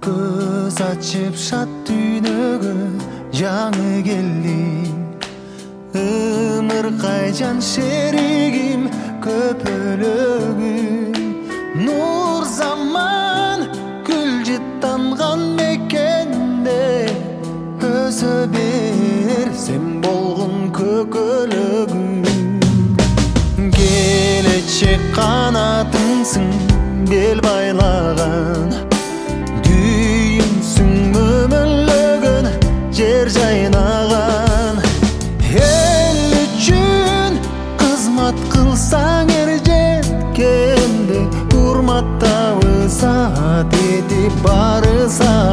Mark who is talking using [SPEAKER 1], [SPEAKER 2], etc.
[SPEAKER 1] көз ачып шат дүйнөгө жаңы келдим. Ымыркай жан шеригим, көпөлөгүм. Нур заман гүл жыттанган мекенде өзө бер сен болгон көкөлөгүм. Келечек канатыңсың бел байлаган, дүйүмсүң өмүрлөгөн жер жайнаган. Эл үчүн кызмат кылсаң эр жеткенде, урматтабыз ат этип барысаң.